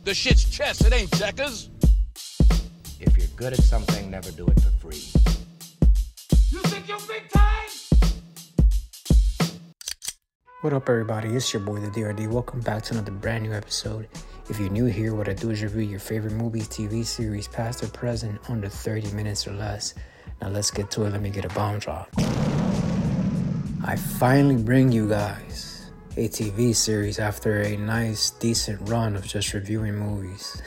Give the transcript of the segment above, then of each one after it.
The shit's chess, it ain't checkers. If you're good at something, never do it for free. You think you're big time? What up, everybody? It's your boy, the DRD. Welcome back to another brand new episode. If you're new here, what I do is review your favorite movies, TV series, past or present, under 30 minutes or less. Now let's get to it. Let me get a bomb drop. I finally bring you guys a TV series after a nice, decent run of just reviewing movies.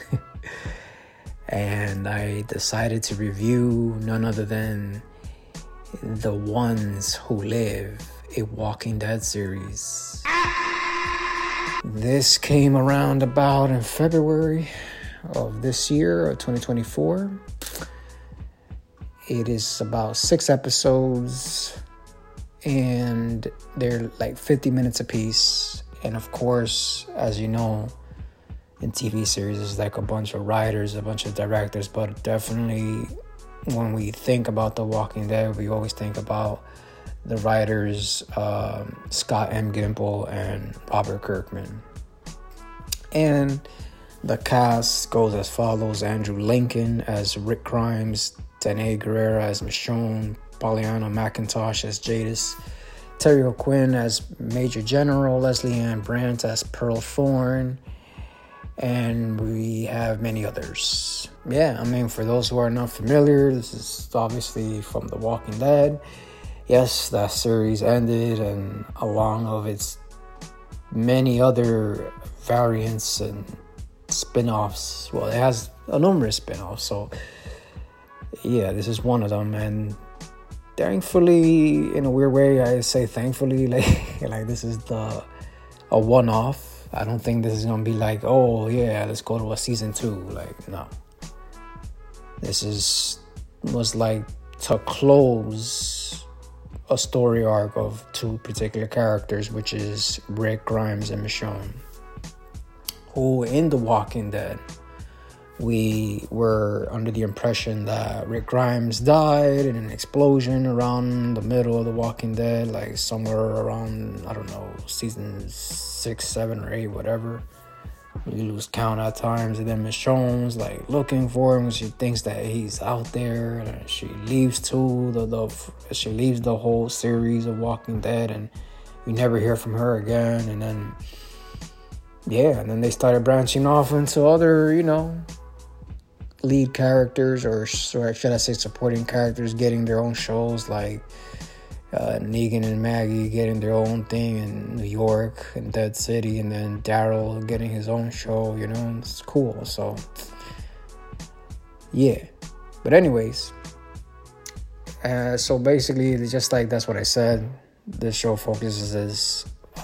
And I decided to review none other than The Ones Who Live, a Walking Dead series. This came around about in February of this year, of 2024. It is about 6 episodes, and they're like 50 minutes apiece. And of course, as you know, in TV series, it's like a bunch of writers, a bunch of directors, but definitely when we think about The Walking Dead, we always think about the writers, Scott M. Gimple and Robert Kirkman. And the cast goes as follows: Andrew Lincoln as Rick Grimes, Danae Guerrera as Michonne, Pollyanna McIntosh as Jadis, Terry O'Quinn as Major General, Leslie Ann Brandt as Pearl Thorne, and we have many others. Yeah, I mean, for those who are not familiar, this is obviously from The Walking Dead. Yes, that series ended, and along of its many other variants and spin-offs. Well, it has a numerous spin-offs, so yeah, this is one of them. And thankfully, in a weird way, I say thankfully, like this is a one-off. I don't think this is gonna be like, oh yeah, let's go to a season 2. Like, no. This was like to close a story arc of 2 particular characters, which is Rick Grimes and Michonne, who in The Walking Dead, we were under the impression that Rick Grimes died in an explosion around the middle of The Walking Dead, like somewhere around, I don't know, season 6, 7, or 8, whatever. You lose count at times. And then Michonne's like looking for him. She thinks that he's out there, and she leaves she leaves the whole series of Walking Dead, and we never hear from her again. And then they started branching off into other, lead characters, or should I say supporting characters, getting their own shows, like Negan and Maggie getting their own thing in New York and Dead City, and then Daryl getting his own show. It's cool. So yeah, but anyways, so basically, just like that's what I said, this show focuses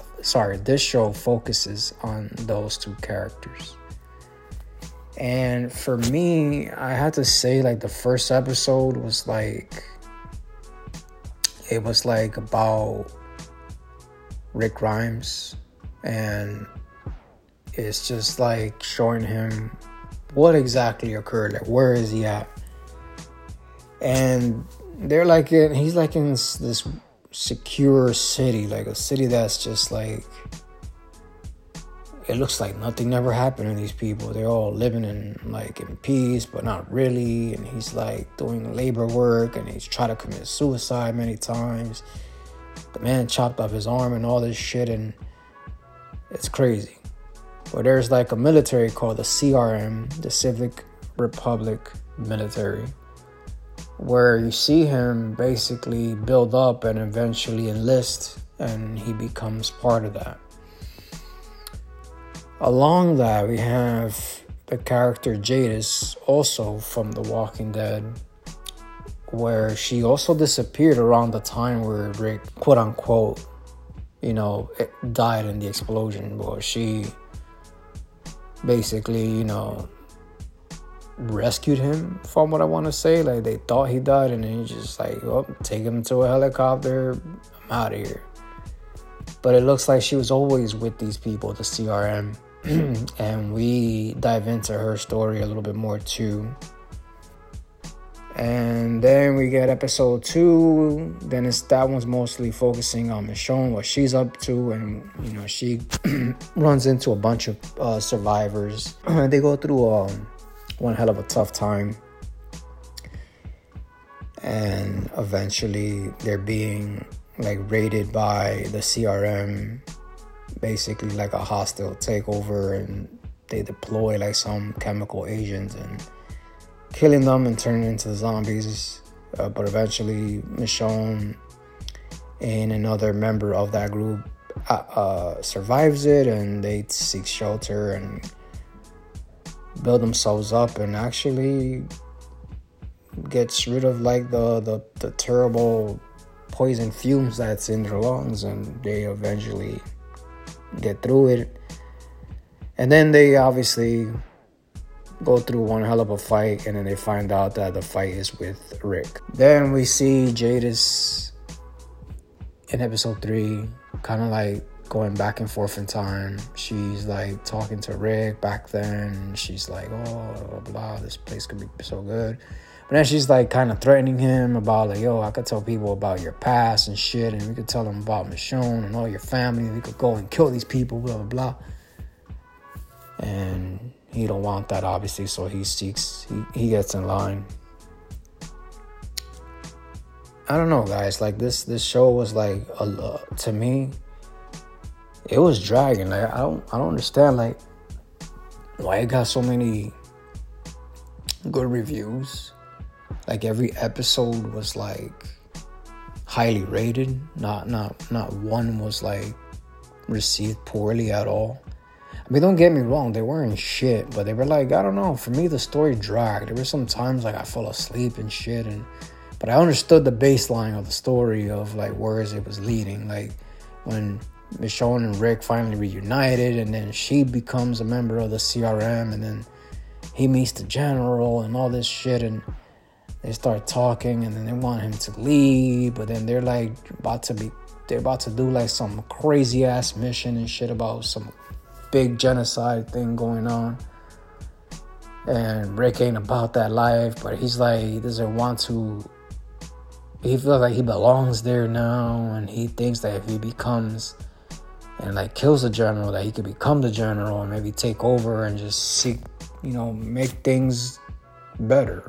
on those 2 characters. And for me, I had to say, like, the first episode was like, it was like about Rick Grimes, and it's just like showing him what exactly occurred, like where is he at. And he's like in this secure city, like a city that's just like, it looks like nothing ever happened to these people. They're all living in peace, but not really. And he's like doing labor work, and he's tried to commit suicide many times. The man chopped off his arm and all this shit, and it's crazy. But there's like a military called the CRM, the Civic Republic Military, where you see him basically build up and eventually enlist, and he becomes part of that. Along that, we have the character Jadis, also from The Walking Dead, where she also disappeared around the time where Rick, quote unquote, died in the explosion. But she basically, rescued him, from what I want to say. Like, they thought he died, and then he just like, take him to a helicopter, I'm out of here. But it looks like she was always with these people, the CRM. And we dive into her story a little bit more too. And then we get episode 2. Then that one's mostly focusing on Michonne, what she's up to, and she runs into a bunch of survivors. They go through one hell of a tough time, and eventually they're being like raided by the CRM, basically like a hostile takeover, and they deploy like some chemical agents and killing them and turning into the zombies. But eventually Michonne and another member of that group survives it, and they seek shelter and build themselves up, and actually gets rid of like the terrible poison fumes that's in their lungs, and they eventually get through it. And then they obviously go through one hell of a fight, and then they find out that the fight is with Rick. Then we see Jadis in episode 3 kind of like going back and forth in time. She's like talking to Rick back then, and she's like, oh, blah, this place could be so good. But then she's like kind of threatening him about like, yo, I could tell people about your past and shit, and we could tell them about Michonne and all your family. We could go and kill these people, blah, blah, blah. And he don't want that, obviously, so he gets in line. I don't know, guys. Like this show was like, to me, it was dragging. Like I don't understand like why it got so many good reviews. Like every episode was like highly rated. Not one was like received poorly at all. I mean, don't get me wrong, they weren't shit, but they were like, I don't know, for me the story dragged. There were some times like I fell asleep and shit, but I understood the baseline of the story of like where it was leading. Like when Michonne and Rick finally reunited, and then she becomes a member of the CRM, and then he meets the general and all this shit, and they start talking, and then they want him to leave, but then they're like about to do like some crazy ass mission and shit about some big genocide thing going on. And Rick ain't about that life, but he's like, he doesn't want to. He feels like he belongs there now, and he thinks that if he becomes and like kills the general, that he could become the general and maybe take over and just seek, make things better.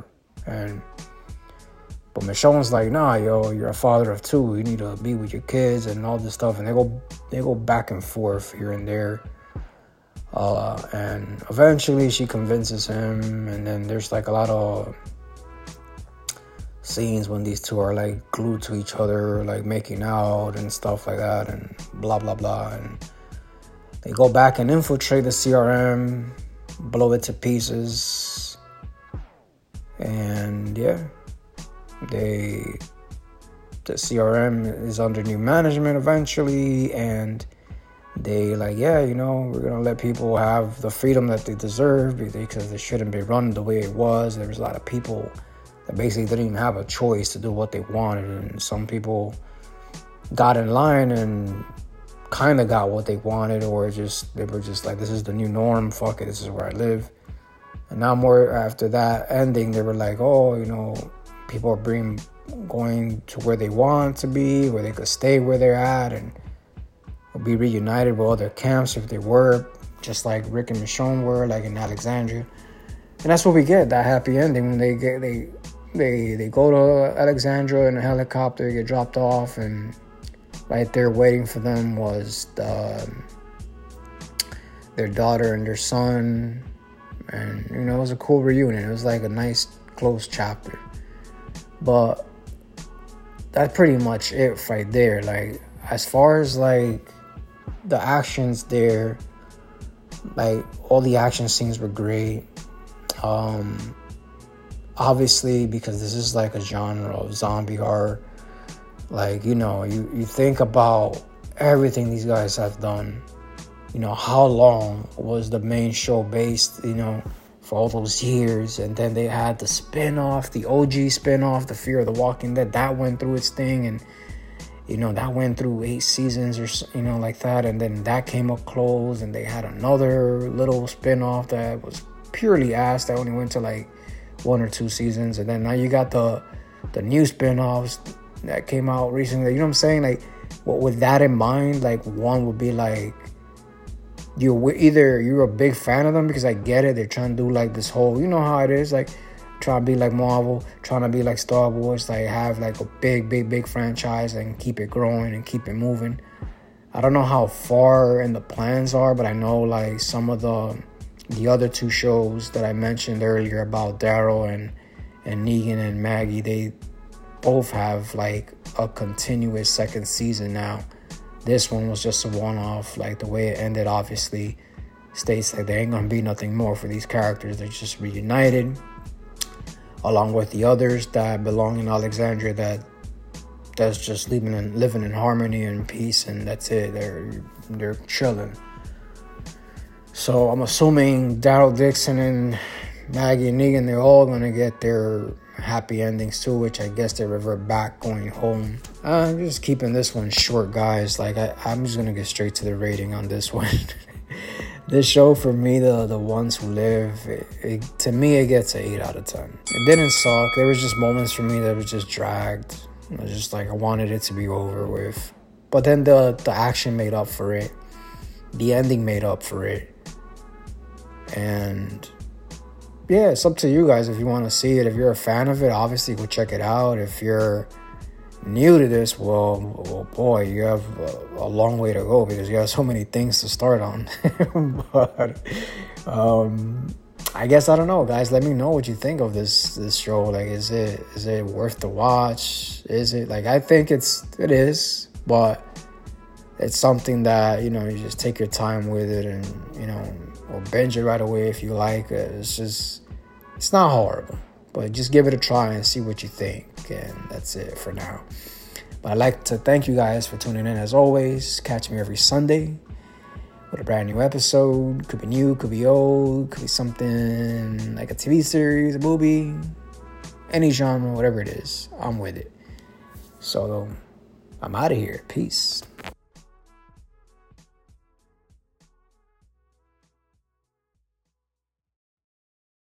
But Michonne's like, nah, yo, you're a father of 2. You need to be with your kids and all this stuff. And they go back and forth here and there. And eventually she convinces him, and then there's like a lot of scenes when these two are like glued to each other, like making out and stuff like that, and blah blah blah. And they go back and infiltrate the CRM, blow it to pieces, and yeah, the CRM is under new management eventually, and they like, yeah, we're gonna let people have the freedom that they deserve, because they shouldn't be run the way it was. There was a lot of people that basically didn't even have a choice to do what they wanted, and some people got in line and kind of got what they wanted, or they were just like, this is the new norm, fuck it, this is where I live. And now more after that ending, they were like, oh, people are going to where they want to be, where they could stay where they're at and be reunited with other camps if they were, just like Rick and Michonne were, like in Alexandria. And that's what we get, that happy ending, when they go to Alexandria in a helicopter, get dropped off, and right there waiting for them was their daughter and their son. And it was a cool reunion. It was like a nice close chapter. But that's pretty much it right there. Like as far as like the actions there, like all the action scenes were great. Obviously, because this is like a genre of zombie horror, like you think about everything these guys have done. How long was the main show based, for all those years, and then they had the spin-off, the OG spin-off, the Fear of the Walking Dead, that went through its thing, and that went through 8 seasons or like that, and then that came up close, and they had another little spin-off that was purely ass, that only went to like 1 or 2 seasons, and then now you got the new spinoffs that came out recently. You know what I'm saying? Like, with that in mind, like, one would be like, you're a big fan of them, because I get it, they're trying to do like this whole, you know how it is, like trying to be like Marvel, trying to be like Star Wars, like have like a big franchise and keep it growing and keep it moving. I don't know how far in the plans are, but I know like some of the other 2 shows that I mentioned earlier about Daryl and Negan and Maggie, they both have like a continuous second season now. This one was just a one-off. Like, the way it ended obviously states like there ain't gonna be nothing more for these characters. They're just reunited, along with the others that belong in Alexandria that's just living in harmony and peace, and that's it. They're chilling. So I'm assuming Daryl Dixon and Maggie and Negan, they're all gonna get their happy endings too, which I guess they revert back going home. I'm just keeping this one short, guys. Like, I'm just gonna get straight to the rating on this one. This show, for me, the Ones Who Live, to me, it gets an 8 out of 10. It didn't suck. There was just moments for me that was just dragged. I was just like, I wanted it to be over with. But then the action made up for it. The ending made up for it. And yeah, it's up to you guys if you want to see it. If you're a fan of it, obviously go check it out. If you're new to this, well boy, you have a long way to go, because you have so many things to start on. But I guess, I don't know, guys. Let me know what you think of this show. Like, is it worth the watch? Is it, like, I think it is, but it's something that, you know, you just take your time with it, and, you know, or binge it right away if you like. It's not horrible, but just give it a try and see what you think. And that's it for now. But I'd like to thank you guys for tuning in as always. Catch me every Sunday with a brand new episode. Could be new, could be old, could be something like a TV series, a movie, any genre, whatever it is, I'm with it. So I'm out of here. Peace.